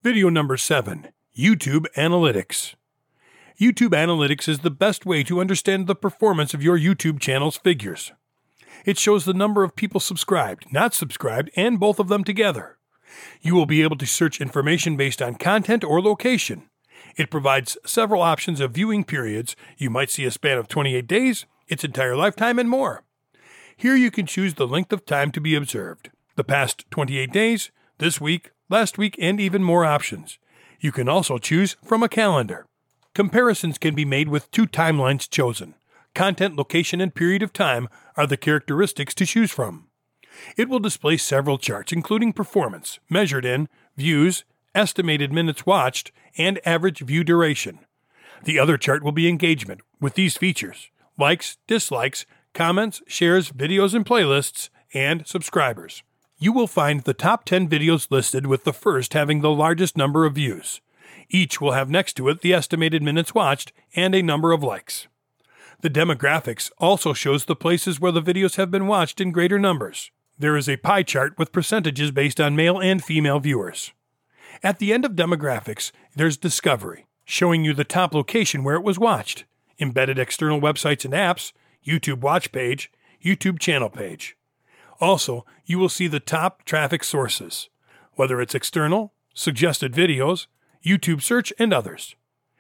Video number 7, YouTube Analytics. YouTube Analytics is the best way to understand the performance of your YouTube channel's figures. It shows the number of people subscribed, not subscribed, and both of them together. You will be able to search information based on content or location. It provides several options of viewing periods. You might see a span of 28 days, its entire lifetime, and more. Here you can choose the length of time to be observed, the past 28 days, this week, last week, and even more options. You can also choose from a calendar. Comparisons can be made with 2 timelines chosen. Content, location, and period of time are the characteristics to choose from. It will display several charts, including performance, measured in views, estimated minutes watched, and average view duration. The other chart will be engagement, with these features: likes, dislikes, comments, shares, videos and playlists, and subscribers. You will find the top 10 videos listed, with the first having the largest number of views. Each will have next to it the estimated minutes watched and a number of likes. The demographics also shows the places where the videos have been watched in greater numbers. There is a pie chart with percentages based on male and female viewers. At the end of demographics, there's Discovery, showing you the top location where it was watched, embedded external websites and apps, YouTube watch page, YouTube channel page. Also, you will see the top traffic sources, whether it's external, suggested videos, YouTube search, and others.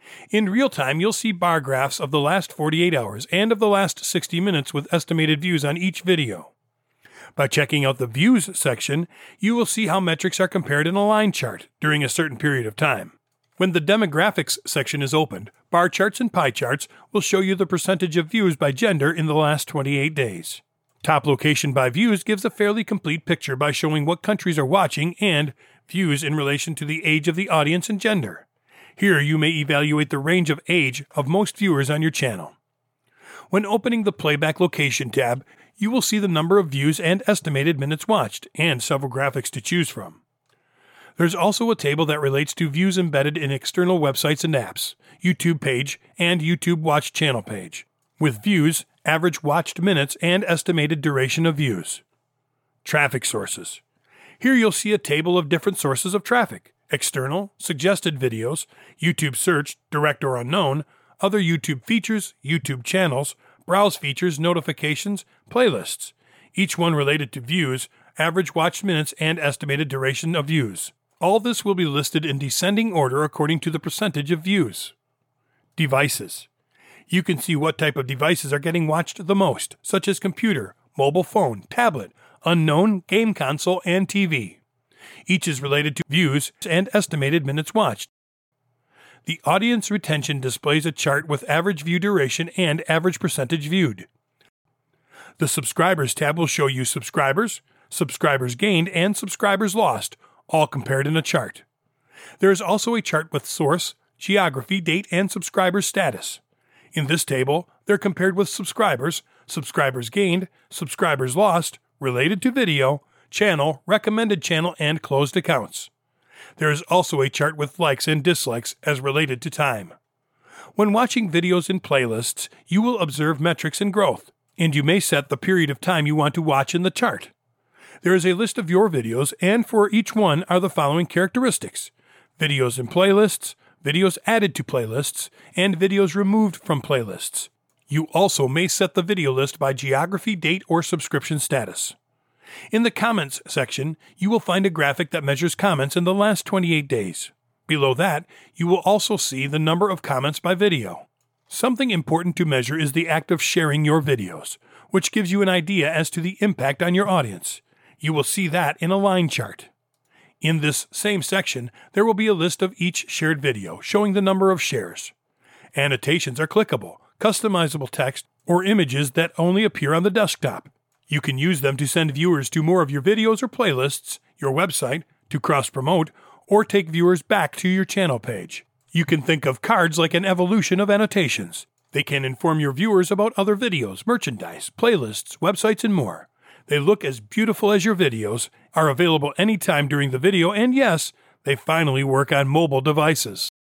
In real time, you'll see bar graphs of the last 48 hours and of the last 60 minutes with estimated views on each video. By checking out the Views section, you will see how metrics are compared in a line chart during a certain period of time. When the Demographics section is opened, bar charts and pie charts will show you the percentage of views by gender in the last 28 days. Top location by views gives a fairly complete picture by showing what countries are watching and views in relation to the age of the audience and gender. Here you may evaluate the range of age of most viewers on your channel. When opening the Playback Location tab, you will see the number of views and estimated minutes watched, and several graphics to choose from. There's also a table that relates to views embedded in external websites and apps, YouTube page, and YouTube Watch channel page, with views, average watched minutes, and estimated duration of views. Traffic sources. Here you'll see a table of different sources of traffic: external, suggested videos, YouTube search, direct or unknown, other YouTube features, YouTube channels, browse features, notifications, playlists, each one related to views, average watched minutes, and estimated duration of views. All this will be listed in descending order according to the percentage of views. Devices. You can see what type of devices are getting watched the most, such as computer, mobile phone, tablet, unknown, game console, and TV. Each is related to views and estimated minutes watched. The audience retention displays a chart with average view duration and average percentage viewed. The subscribers tab will show you subscribers, subscribers gained, and subscribers lost, all compared in a chart. There is also a chart with source, geography, date, and subscriber status. In this table, they're compared with subscribers, subscribers gained, subscribers lost, related to video, channel, recommended channel, and closed accounts. There is also a chart with likes and dislikes as related to time. When watching videos in playlists, you will observe metrics and growth, and you may set the period of time you want to watch in the chart. There is a list of your videos, and for each one are the following characteristics: videos in playlists, videos added to playlists, and videos removed from playlists. You also may set the video list by geography, date, or subscription status. In the Comments section, you will find a graphic that measures comments in the last 28 days. Below that, you will also see the number of comments by video. Something important to measure is the act of sharing your videos, which gives you an idea as to the impact on your audience. You will see that in a line chart. In this same section, there will be a list of each shared video, showing the number of shares. Annotations are clickable, customizable text, or images that only appear on the desktop. You can use them to send viewers to more of your videos or playlists, your website, to cross-promote, or take viewers back to your channel page. You can think of cards like an evolution of annotations. They can inform your viewers about other videos, merchandise, playlists, websites, and more. They look as beautiful as your videos, are available anytime during the video, and yes, they finally work on mobile devices.